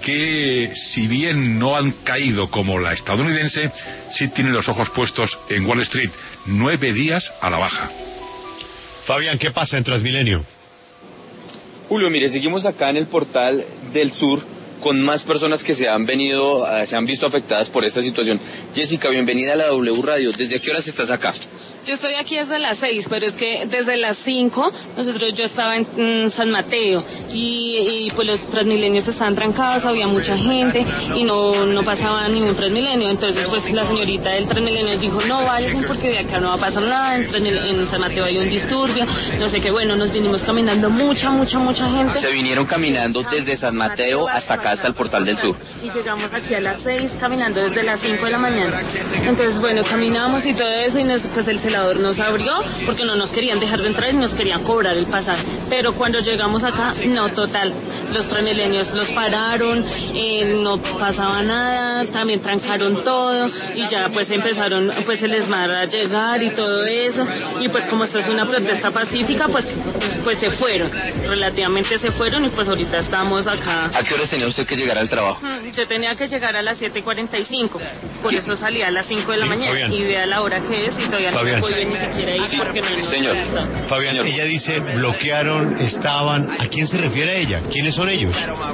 que, si bien no han caído como la estadounidense, sí tienen los ojos puestos en Wall Street. 9 días a la baja. Fabián, ¿qué pasa en Transmilenio? Julio, mire, seguimos acá en el Portal del Sur con más personas que se han visto afectadas por esta situación. Jessica, bienvenida a la W Radio. ¿Desde qué horas estás acá? Yo estoy aquí desde las 6, pero es que desde las 5 yo estaba en San Mateo y pues los Transmilenios estaban trancados, había mucha gente y no pasaba ningún Transmilenio. Entonces pues la señorita del Transmilenio dijo, no vayan porque de acá no va a pasar nada, en San Mateo hay un disturbio, no sé qué. Bueno, nos vinimos caminando mucha gente. Se vinieron caminando desde San Mateo hasta acá, hasta el Portal del Sur. Y llegamos aquí a las 6 caminando desde las 5 de la mañana. Entonces bueno, caminamos y todo eso y pues el celador nos abrió porque no nos querían dejar de entrar y nos querían cobrar el pasaje. Pero cuando llegamos acá, no, total, los transmilenios los pararon, no pasaba nada, también trancaron todo y ya pues empezaron pues el ESMAD a llegar y todo eso. Y pues como esta es una protesta pacífica, pues se fueron, relativamente se fueron y pues ahorita estamos acá. ¿A qué horas tenía usted que llegar al trabajo? Yo tenía que llegar a las 7:45, por eso salí a las 5 de la mañana. Fabián. Y vea la hora que es y todavía no me voy ni siquiera ir porque no. Señor. Fabián, ella dice bloquearon, estaban. ¿A quién se refiere a ella? ¿Quiénes son ellos?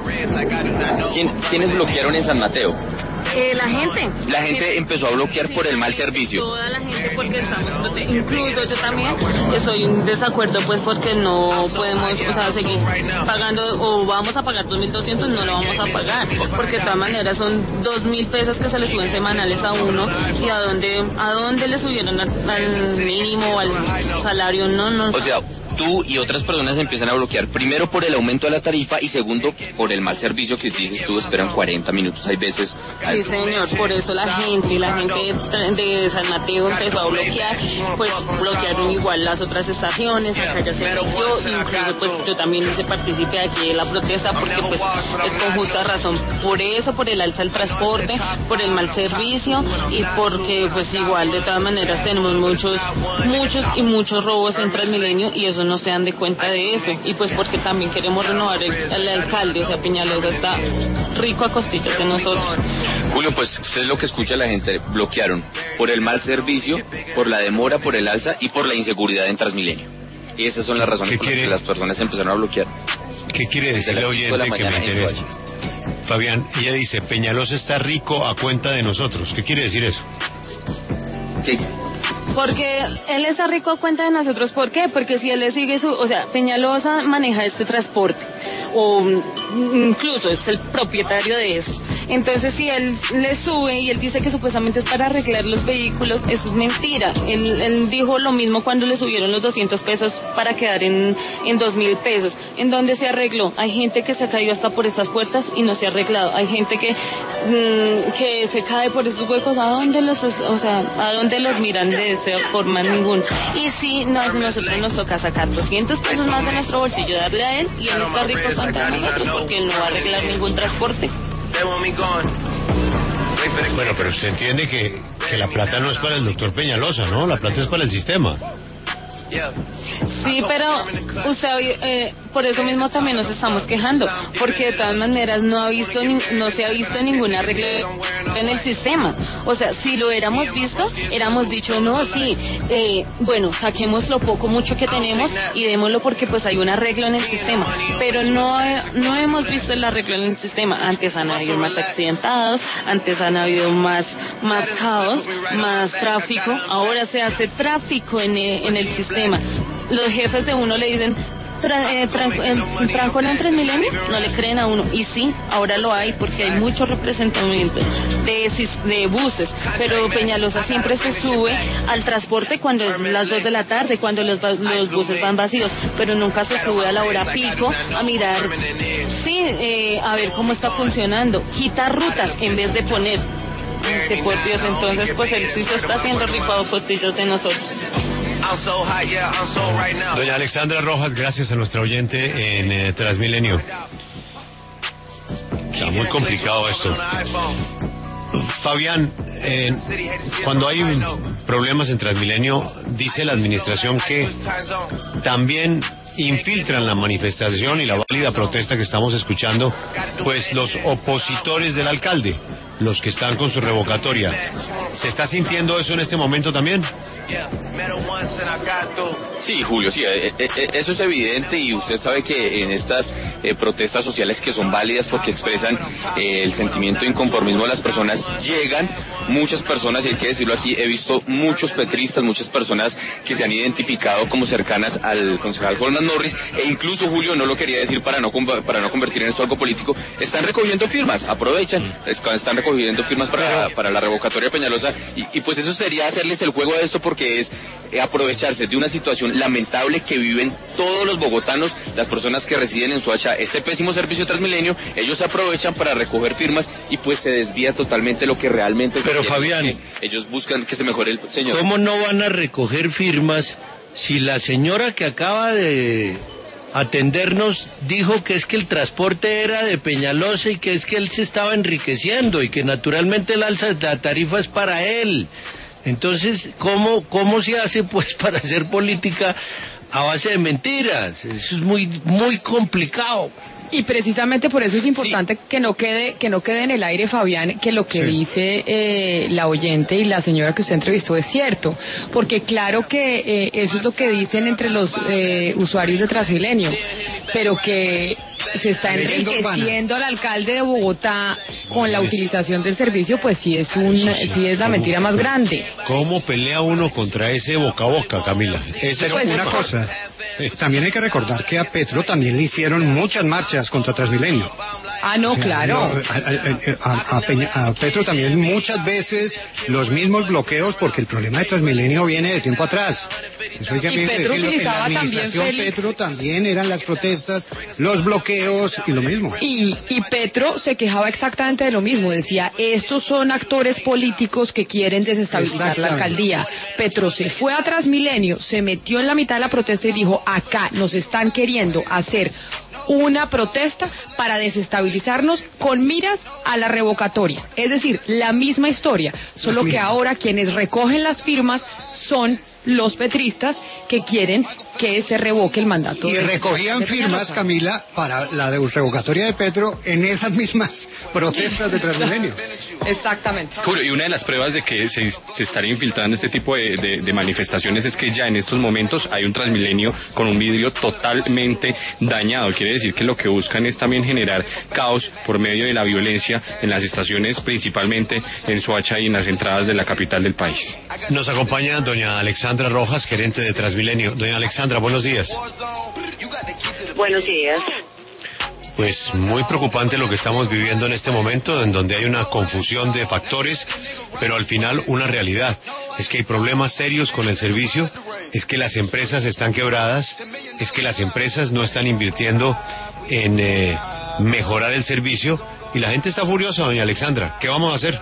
¿Quiénes bloquearon en San Mateo? La gente. La gente empezó a bloquear por el mal servicio. Toda la gente porque estamos, incluso yo también soy en desacuerdo pues porque no podemos, seguir pagando o vamos a pagar 2.200, no lo vamos a pagar porque de todas maneras son 2.000 pesos que se le suben semanales a uno y a dónde le subieron al mínimo, al salario, no. O sea, tú y otras personas empiezan a bloquear, primero por el aumento de la tarifa y segundo por el mal servicio que dices tú, esperan 40 minutos, hay veces. Sí, señor, por eso la gente de San Mateo empezó a bloquear, pues bloquearon igual las otras estaciones, acá ya se bloqueó, incluso pues yo también hice partícipe aquí de la protesta porque pues es con justa razón, por eso, por el alza del transporte, por el mal servicio y porque pues igual de todas maneras tenemos muchos robos en Transmilenio y eso no se dan de cuenta de eso y pues porque también queremos renovar el alcalde, o sea, Peñalosa está rico a costillas de nosotros. Julio, pues usted es lo que escucha la gente, bloquearon por el mal servicio, por la demora, por el alza y por la inseguridad en Transmilenio. Y esas son las razones por las que las personas empezaron a bloquear. ¿Qué quiere decirle al oyente que me interesa? Fabián, ella dice, Peñalosa está rico a cuenta de nosotros. ¿Qué quiere decir eso? Sí. Porque él está rico a cuenta de nosotros, ¿por qué? Porque si él le sigue Peñalosa maneja este transporte, o incluso es el propietario de eso. Entonces si él le sube y él dice que supuestamente es para arreglar los vehículos, eso es mentira. Él dijo lo mismo cuando le subieron los 200 pesos para quedar en 2.000 pesos. ¿En dónde se arregló? Hay gente que se ha caído hasta por estas puertas y no se ha arreglado. Hay gente que se cae por esos huecos. ¿A dónde los miran de esa forma? Ninguna. Y sí, nosotros nos toca sacar 200 pesos más de nuestro bolsillo, darle a él, y él está rico contra nosotros porque él no va a arreglar ningún transporte. Bueno, pero usted entiende que la plata no es para el doctor Peñalosa, ¿no? La plata es para el sistema. Sí, pero usted por eso mismo también nos estamos quejando, porque de todas maneras no se ha visto ningún arreglo en el sistema. O sea, si lo hubiéramos visto, hubiéramos dicho, no, sí, bueno, saquemos lo poco, mucho que tenemos y démoslo porque pues hay un arreglo en el sistema. Pero no hemos visto el arreglo en el sistema. Antes han habido más accidentados, antes han habido más caos, más tráfico. Ahora se hace tráfico en el sistema. Los jefes de uno le dicen, ¿trancón en Transmilenio? No le creen a uno. Y sí, ahora lo hay porque hay mucho representamiento de buses. Pero Peñalosa siempre se sube al transporte cuando es las 2 de la tarde, cuando los buses van vacíos. Pero nunca se sube a la hora pico a mirar, a ver cómo está funcionando. Quita rutas en vez de poner. Por Dios, entonces pues él sí se está haciendo rico a costillas de nosotros. Doña Alexandra Rojas, gracias a nuestra oyente en Transmilenio. Está muy complicado esto. Fabián, cuando hay problemas en Transmilenio, dice la administración que también infiltran la manifestación y la válida protesta que estamos escuchando, pues los opositores del alcalde, los que están con su revocatoria. ¿Se está sintiendo eso en este momento también? Sí, Julio, sí, eso es evidente, y usted sabe que en estas protestas sociales, que son válidas porque expresan el sentimiento de inconformismo de las personas, llegan muchas personas, y hay que decirlo aquí, he visto muchos petristas, muchas personas que se han identificado como cercanas al concejal Holman Norris, e incluso, Julio, no lo quería decir para no convertir en esto algo político, están recogiendo firmas, aprovechan, están recogiendo firmas para la revocatoria de Peñalosa, y pues eso sería hacerles el juego a esto, porque es aprovecharse de una situación lamentable que viven todos los bogotanos, las personas que residen en Soacha, este pésimo servicio de Transmilenio. Ellos aprovechan para recoger firmas y pues se desvía totalmente lo que realmente Pero Fabián, ellos buscan que se mejore el señor. ¿Cómo no van a recoger firmas si la señora que acaba de atendernos dijo que es que el transporte era de Peñalosa y que es que él se estaba enriqueciendo y que naturalmente el alza de la tarifa es para él? Entonces, ¿cómo se hace pues para hacer política a base de mentiras? Eso es muy complicado. Y precisamente por eso es importante que no quede en el aire, Fabián, que lo que dice la oyente y la señora que usted entrevistó es cierto, porque claro que eso es lo que dicen entre los usuarios de Transmilenio, pero que se está enriqueciendo al alcalde de Bogotá con la utilización del servicio, pues sí es la mentira más grande. ¿Cómo pelea uno contra ese boca a boca, Camila? Pero una cosa, también hay que recordar que a Petro también le hicieron muchas marchas contra Transmilenio. Ah, no, claro. A Petro también muchas veces los mismos bloqueos, porque el problema de Transmilenio viene de tiempo atrás. Eso hay que Petro decirlo. En la administración también, Petro también eran las protestas, los bloqueos y lo mismo. Y Petro se quejaba exactamente de lo mismo, decía, estos son actores políticos que quieren desestabilizar la alcaldía. Petro se fue a Transmilenio, se metió en la mitad de la protesta y dijo, acá nos están queriendo hacer una protesta para desestabilizarnos con miras a la revocatoria. Es decir, la misma historia, solo que ahora quienes recogen las firmas son los petristas que quieren que se revoque el mandato. Y recogían firmas, Camila, para la revocatoria de Petro en esas mismas protestas de Transmilenio. Exactamente. Julio, y una de las pruebas de que se estaría infiltrando este tipo de manifestaciones es que ya en estos momentos hay un Transmilenio con un vidrio totalmente dañado. Quiere decir que lo que buscan es también generar caos por medio de la violencia en las estaciones, principalmente en Soacha y en las entradas de la capital del país. Nos acompaña doña Alexandra Rojas, gerente de Transmilenio. Doña Alexandra, buenos días. Buenos días. Pues muy preocupante lo que estamos viviendo en este momento, en donde hay una confusión de factores, pero al final una realidad. Es que hay problemas serios con el servicio, es que las empresas están quebradas, es que las empresas no están invirtiendo en mejorar el servicio, y la gente está furiosa, doña Alexandra. ¿Qué vamos a hacer?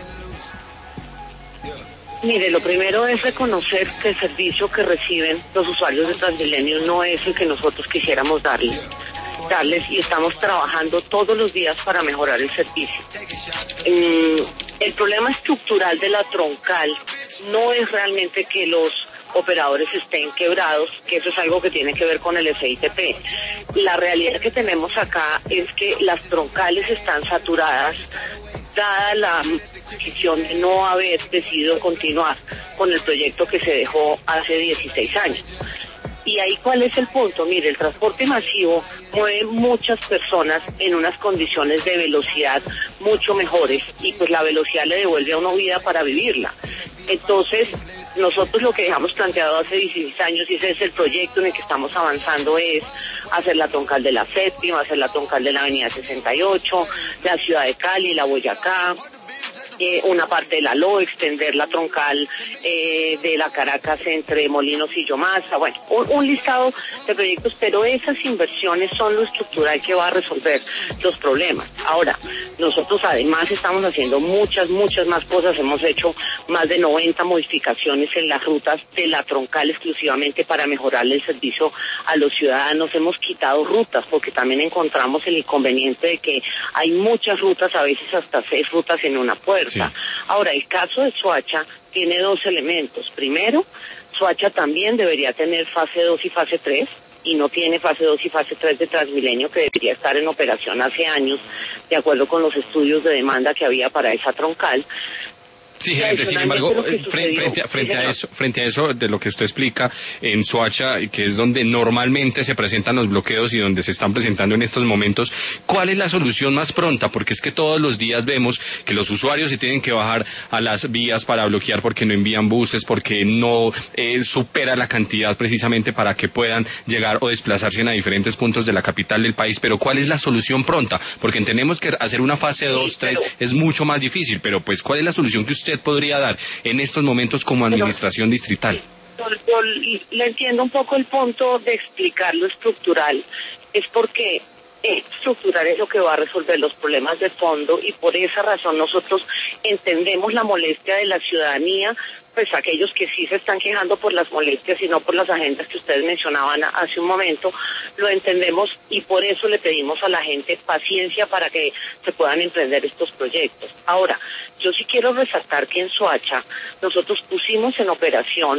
Mire, lo primero es reconocer que el servicio que reciben los usuarios de Transmilenio no es el que nosotros quisiéramos darles, y estamos trabajando todos los días para mejorar el servicio. El problema estructural de la troncal no es realmente que los operadores estén quebrados, que eso es algo que tiene que ver con el SITP. La realidad que tenemos acá es que las troncales están saturadas, dada la decisión de no haber decidido continuar con el proyecto que se dejó hace 16 años. Y ahí, ¿cuál es el punto? Mire, el transporte masivo mueve muchas personas en unas condiciones de velocidad mucho mejores, y pues la velocidad le devuelve a uno vida para vivirla. Entonces, nosotros lo que dejamos planteado hace 16 años, y ese es el proyecto en el que estamos avanzando, es hacer la troncal de la Séptima, hacer la troncal de la Avenida 68, la ciudad de Cali, la Boyacá, una parte de la LO, extender la troncal de la Caracas entre Molinos y Yomasa, bueno, un listado de proyectos, pero esas inversiones son lo estructural que va a resolver los problemas. Ahora, nosotros además estamos haciendo muchas más cosas, hemos hecho más de 90 modificaciones en las rutas de la troncal exclusivamente para mejorarle el servicio a los ciudadanos, hemos quitado rutas porque también encontramos el inconveniente de que hay muchas rutas, a veces hasta 6 rutas en una puerta. Sí. Ahora, el caso de Soacha tiene 2 elementos. Primero, Soacha también debería tener fase 2 y fase 3, y no tiene fase 2 y fase 3 de Transmilenio, que debería estar en operación hace años, de acuerdo con los estudios de demanda que había para esa troncal. Sí, gerente, sin embargo, frente a eso de lo que usted explica en Soacha, que es donde normalmente se presentan los bloqueos y donde se están presentando en estos momentos, ¿cuál es la solución más pronta? Porque es que todos los días vemos que los usuarios se tienen que bajar a las vías para bloquear porque no envían buses, porque no supera la cantidad precisamente para que puedan llegar o desplazarse a diferentes puntos de la capital del país. Pero ¿cuál es la solución pronta? Porque entendemos que hacer una fase 2, 3 es mucho más difícil, pero pues ¿cuál es la solución que usted podría dar en estos momentos como administración distrital? Yo le entiendo un poco el punto de explicar lo estructural, es porque estructural es lo que va a resolver los problemas de fondo, y por esa razón nosotros entendemos la molestia de la ciudadanía, pues aquellos que sí se están quejando por las molestias y no por las agendas que ustedes mencionaban hace un momento, lo entendemos, y por eso le pedimos a la gente paciencia para que se puedan emprender estos proyectos. Ahora, yo sí quiero resaltar que en Soacha nosotros pusimos en operación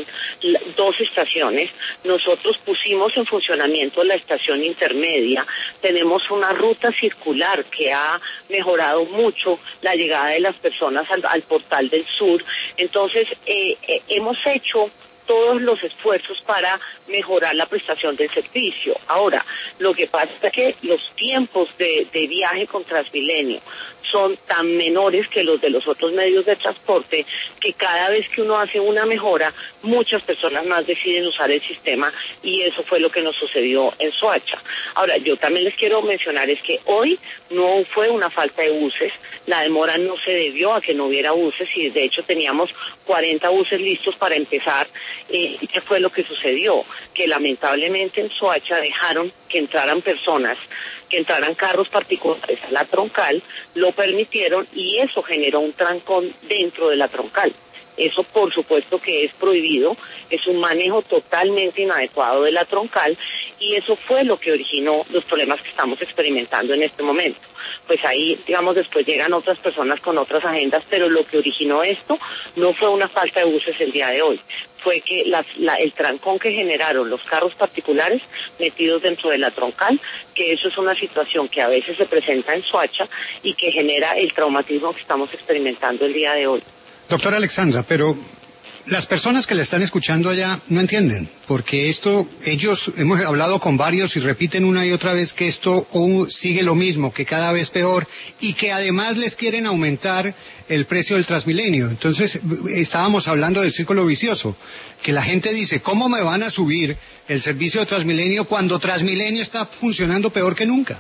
2 estaciones, nosotros pusimos en funcionamiento la estación intermedia, tenemos una ruta circular que ha mejorado mucho la llegada de las personas al Portal del Sur. Entonces, hemos hecho todos los esfuerzos para mejorar la prestación del servicio. Ahora, lo que pasa es que los tiempos de viaje con Transmilenio son tan menores que los de los otros medios de transporte, que cada vez que uno hace una mejora, muchas personas más deciden usar el sistema, y eso fue lo que nos sucedió en Soacha. Ahora, yo también les quiero mencionar es que hoy no fue una falta de buses, la demora no se debió a que no hubiera buses, y de hecho teníamos 40 buses listos para empezar. ¿Qué fue lo que sucedió? Que lamentablemente en Soacha dejaron que entraran personas, que entraran carros particulares a la troncal, lo permitieron, y eso generó un trancón dentro de la troncal. Eso por supuesto que es prohibido, es un manejo totalmente inadecuado de la troncal, y eso fue lo que originó los problemas que estamos experimentando en este momento. Pues ahí, digamos, después llegan otras personas con otras agendas, pero lo que originó esto no fue una falta de buses el día de hoy, fue que el trancón que generaron los carros particulares metidos dentro de la troncal, que eso es una situación que a veces se presenta en Soacha y que genera el traumatismo que estamos experimentando el día de hoy. Doctora Alexandra, pero las personas que le están escuchando allá no entienden, porque ellos hemos hablado con varios y repiten una y otra vez que esto sigue lo mismo, que cada vez peor, y que además les quieren aumentar el precio del Transmilenio. Entonces, estábamos hablando del círculo vicioso, que la gente dice, ¿cómo me van a subir el servicio de Transmilenio cuando Transmilenio está funcionando peor que nunca?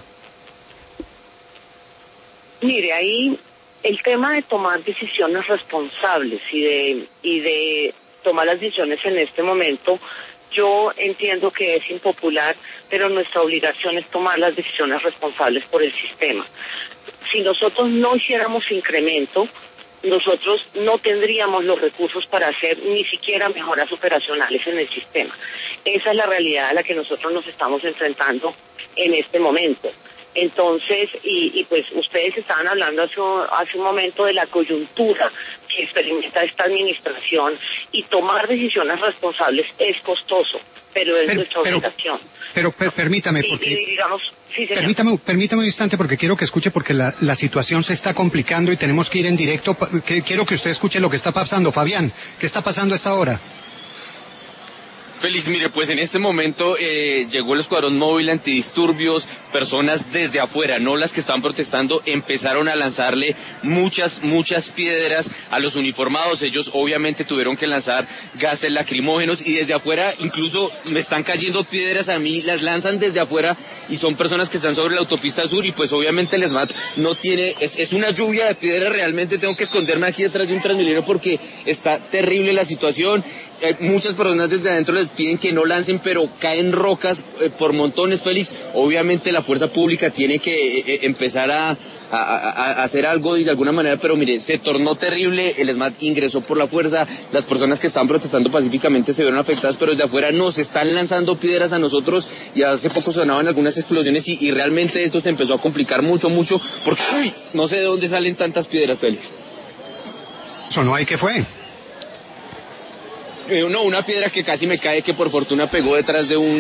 Mire, ahí el tema de tomar decisiones responsables y de tomar las decisiones en este momento, yo entiendo que es impopular, pero nuestra obligación es tomar las decisiones responsables por el sistema. Si nosotros no hiciéramos incremento, nosotros no tendríamos los recursos para hacer ni siquiera mejoras operacionales en el sistema. Esa es la realidad a la que nosotros nos estamos enfrentando en este momento. Entonces, y pues ustedes estaban hablando hace un momento de la coyuntura que experimenta esta administración, y tomar decisiones responsables es costoso, pero es nuestra obligación. Pero permítame, porque permítame un instante, porque quiero que escuche, porque la situación se está complicando y tenemos que ir en directo. Quiero que usted escuche lo que está pasando. Fabián, ¿qué está pasando a esta hora? Félix, mire, pues en este momento llegó el escuadrón móvil antidisturbios, personas desde afuera, no las que estaban protestando, empezaron a lanzarle muchas piedras a los uniformados. Ellos obviamente tuvieron que lanzar gases lacrimógenos, y desde afuera incluso me están cayendo piedras a mí, las lanzan desde afuera, y son personas que están sobre la autopista sur, y pues obviamente el ESMAD no tiene, es una lluvia de piedras. Realmente tengo que esconderme aquí detrás de un Transmilenio porque está terrible la situación. Muchas personas desde adentro les piden que no lancen, pero caen rocas por montones, Félix. Obviamente la fuerza pública tiene que empezar a hacer algo de alguna manera, pero mire, se tornó terrible, el ESMAD ingresó por la fuerza, las personas que estaban protestando pacíficamente se vieron afectadas, pero desde afuera nos están lanzando piedras a nosotros, y hace poco sonaban algunas explosiones, y realmente esto se empezó a complicar mucho, porque no sé de dónde salen tantas piedras, Félix. ¿Sonó ahí qué fue? No, una piedra que casi me cae, que por fortuna pegó detrás de un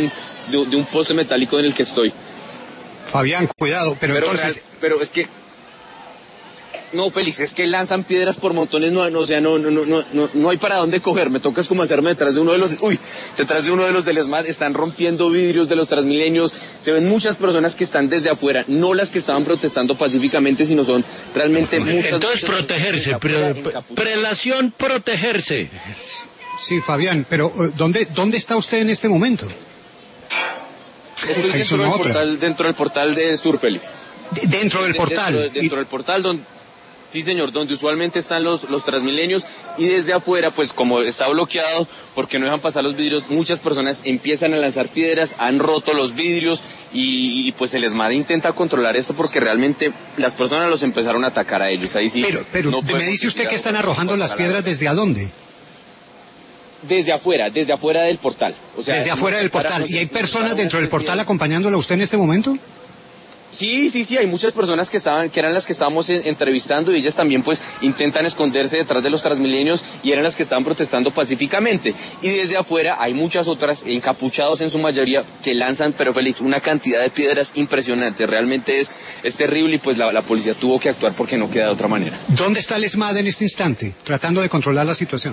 de un poste metálico en el que estoy. Fabián, cuidado, pero entonces... Pero es que... No, Félix, es que lanzan piedras por montones, no hay para dónde coger, me toca es como hacerme detrás de uno de los del ESMAD, están rompiendo vidrios de los Transmilenios, se ven muchas personas que están desde afuera, no las que estaban protestando pacíficamente, sino son realmente muchas... Entonces protegerse, prelación protegerse. Sí, Fabián, pero ¿dónde está usted en este momento? Estoy dentro del portal de Sur, Félix. ¿Dentro del portal? Dentro del portal donde... Sí, señor, donde usualmente están los Transmilenios, y desde afuera, pues como está bloqueado, porque no dejan pasar los vidrios, muchas personas empiezan a lanzar piedras, han roto los vidrios, y pues el ESMAD intenta controlar esto porque realmente las personas los empezaron a atacar a ellos. Ahí sí. Pero no me dice usted que están arrojando las piedras ¿desde a dónde? Desde afuera del portal. O sea, desde afuera del portal. ¿Y hay personas dentro del portal acompañándolo a usted en este momento? Sí, hay muchas personas que eran las que estábamos entrevistando, y ellas también pues intentan esconderse detrás de los Transmilenios, y eran las que estaban protestando pacíficamente. Y desde afuera hay muchas otras, encapuchados en su mayoría, que lanzan, pero Félix, una cantidad de piedras impresionante, realmente es terrible, y pues la policía tuvo que actuar porque no queda de otra manera. ¿Dónde está el ESMAD en este instante, tratando de controlar la situación?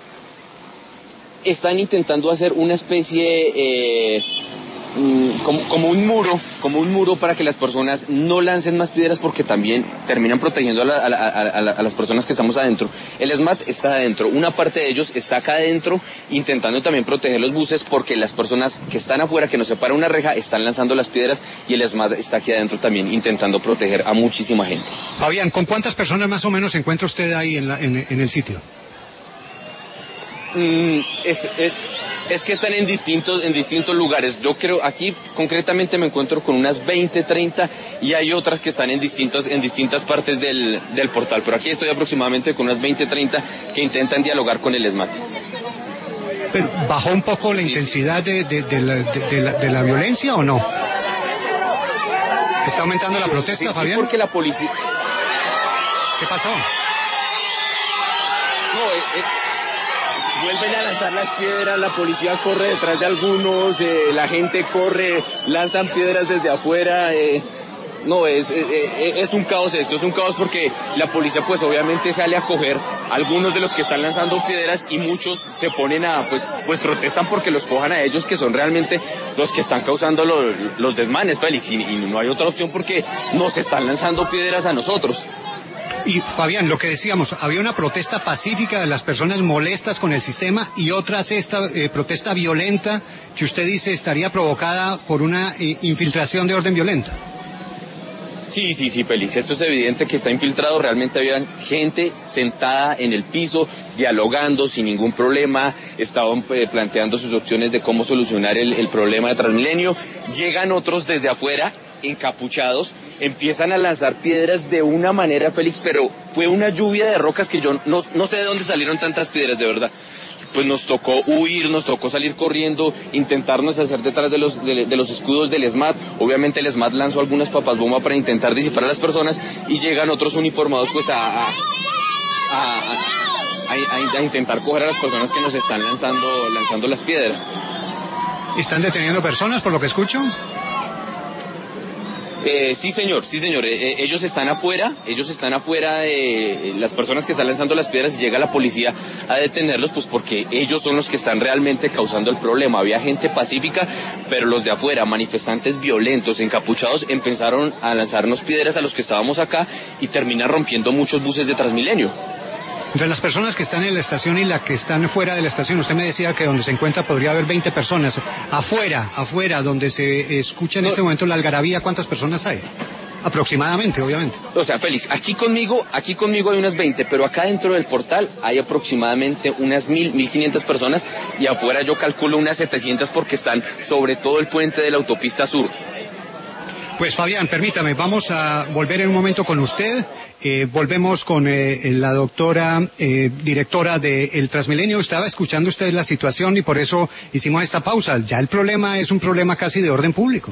Están intentando hacer una especie... como un muro para que las personas no lancen más piedras, porque también terminan protegiendo a las personas que estamos adentro. El ESMAD está adentro, una parte de ellos está acá adentro intentando también proteger los buses, porque las personas que están afuera, que nos separa una reja, están lanzando las piedras, y el ESMAD está aquí adentro también intentando proteger a muchísima gente. Fabián, ¿con cuántas personas más o menos se encuentra usted ahí en el sitio? Es que están en distintos lugares. Yo creo, aquí concretamente me encuentro con unas 20, 30, y hay otras que están en distintas partes del portal, pero aquí estoy aproximadamente con unas 20, 30 que intentan dialogar con el ESMAD. Pero, ¿bajó un poco la intensidad de la violencia o no? ¿Está aumentando la protesta, Fabián? Sí, porque la policía... ¿Qué pasó? Vuelven a lanzar las piedras, la policía corre detrás de algunos, la gente corre, lanzan piedras desde afuera, es un caos esto, es un caos porque la policía pues obviamente sale a coger a algunos de los que están lanzando piedras, y muchos se ponen pues protestan porque los cojan a ellos, que son realmente los que están causando los desmanes, Félix, y no hay otra opción porque nos están lanzando piedras a nosotros. Y Fabián, lo que decíamos, había una protesta pacífica de las personas molestas con el sistema, y otra esta protesta violenta que usted dice estaría provocada por una infiltración de orden violenta. Sí, Félix, esto es evidente que está infiltrado, realmente había gente sentada en el piso, dialogando sin ningún problema, estaban planteando sus opciones de cómo solucionar el problema de Transmilenio. Llegan otros desde afuera, encapuchados, empiezan a lanzar piedras de una manera, Félix, pero fue una lluvia de rocas que yo no sé de dónde salieron tantas piedras, de verdad. Pues nos tocó huir, nos tocó salir corriendo, intentarnos hacer detrás de los escudos del ESMAD. Obviamente el ESMAD lanzó algunas papas bomba para intentar disipar a las personas, y llegan otros uniformados pues a intentar coger a las personas que nos están lanzando las piedras. ¿Están deteniendo personas, por lo que escucho? Sí, señor. Ellos están afuera, las personas que están lanzando las piedras, y llega la policía a detenerlos, pues porque ellos son los que están realmente causando el problema. Había gente pacífica, pero los de afuera, manifestantes violentos, encapuchados, empezaron a lanzarnos piedras a los que estábamos acá, y terminan rompiendo muchos buses de Transmilenio. Entre las personas que están en la estación y las que están fuera de la estación, usted me decía que donde se encuentra podría haber 20 personas. Afuera, donde se escucha en este momento la algarabía, ¿cuántas personas hay? Aproximadamente, obviamente. O sea, Félix, aquí conmigo hay unas 20, pero acá dentro del portal hay aproximadamente unas 1.500 personas, y afuera yo calculo unas 700 porque están sobre todo el puente de la autopista sur. Pues Fabián, permítame, vamos a volver en un momento con usted. Volvemos con la doctora directora del Transmilenio. Estaba escuchando usted la situación y por eso hicimos esta pausa. Ya el problema es un problema casi de orden público.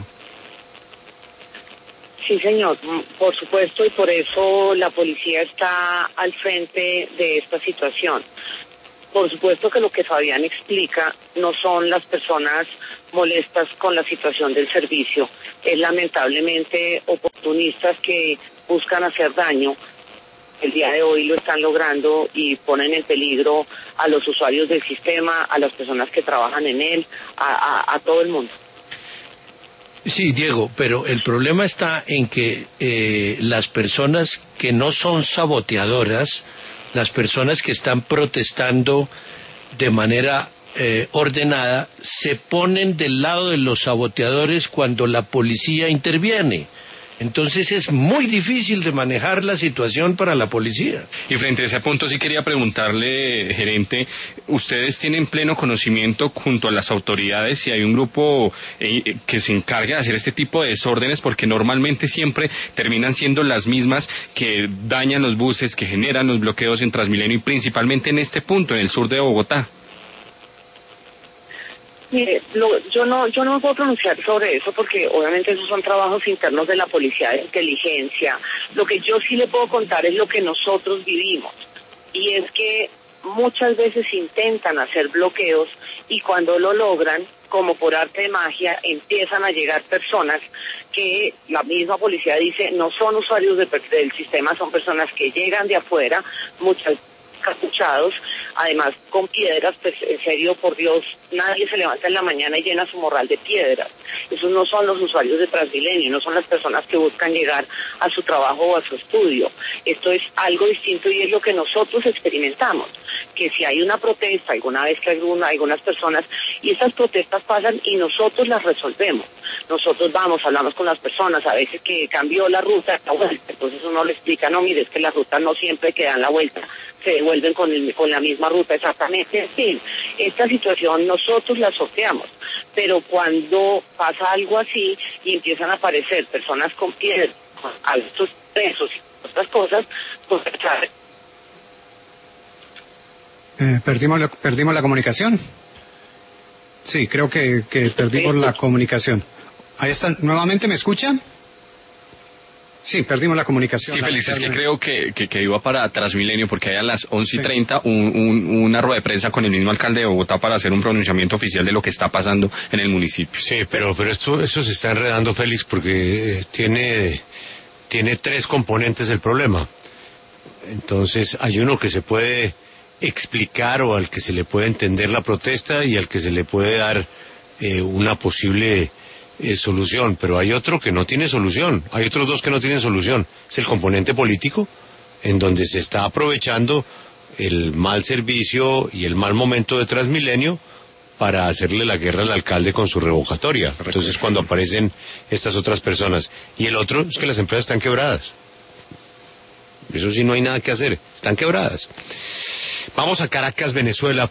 Sí, señor, por supuesto, y por eso la policía está al frente de esta situación. Por supuesto que lo que Fabián explica no son las personas molestas con la situación del servicio, es lamentablemente oportunistas que buscan hacer daño. El día de hoy lo están logrando y ponen en peligro a los usuarios del sistema, a las personas que trabajan en él, a todo el mundo. Sí, Diego, pero el problema está en que las personas que no son saboteadoras, las personas que están protestando de manera ordenada, se ponen del lado de los saboteadores cuando la policía interviene. Entonces es muy difícil de manejar la situación para la policía. Y frente a ese punto sí quería preguntarle, gerente, ¿ustedes tienen pleno conocimiento junto a las autoridades si hay un grupo que se encarga de hacer este tipo de desórdenes? Porque normalmente siempre terminan siendo las mismas que dañan los buses, que generan los bloqueos en Transmilenio y principalmente en este punto, en el sur de Bogotá. Mire, yo no me puedo pronunciar sobre eso porque obviamente esos son trabajos internos de la Policía de Inteligencia. Lo que yo sí le puedo contar es lo que nosotros vivimos, y es que muchas veces intentan hacer bloqueos y cuando lo logran, como por arte de magia, empiezan a llegar personas que la misma policía dice no son usuarios del sistema, son personas que llegan de afuera, muchas capuchados, además con piedras. Pues en serio, por Dios, nadie se levanta en la mañana y llena su morral de piedras. Esos no son los usuarios de Transmilenio, no son las personas que buscan llegar a su trabajo o a su estudio. Esto es algo distinto y es lo que nosotros experimentamos, que si hay una protesta, alguna vez que algunas personas, y estas protestas pasan y nosotros las resolvemos. Nosotros vamos, hablamos con las personas, a veces que cambió la ruta, la vuelta, entonces uno le explica, no, mire, es que las rutas no siempre que dan la vuelta, se devuelven con la misma ruta exactamente. En fin, esta situación nosotros la sorteamos, pero cuando pasa algo así y empiezan a aparecer personas con piedras, con altos pesos y otras cosas, pues perdimos la comunicación. Sí, creo que perdimos la comunicación. Ahí están. ¿Nuevamente me escuchan? Sí, perdimos la comunicación. Sí, Félix, es que creo que iba para Transmilenio porque hay a las 11:30 una rueda de prensa con el mismo alcalde de Bogotá para hacer un pronunciamiento oficial de lo que está pasando en el municipio. Sí, pero esto se está enredando, Félix, porque tiene tres componentes el problema. Entonces, hay uno que se puede explicar o al que se le puede entender la protesta y al que se le puede dar una posible solución, pero hay otro que no tiene solución, hay otros dos que no tienen solución. Es el componente político, en donde se está aprovechando el mal servicio y el mal momento de Transmilenio para hacerle la guerra al alcalde con su revocatoria. Entonces cuando aparecen estas otras personas. Y el otro es que las empresas están quebradas. Eso sí, no hay nada que hacer, están quebradas. Vamos a Caracas, Venezuela.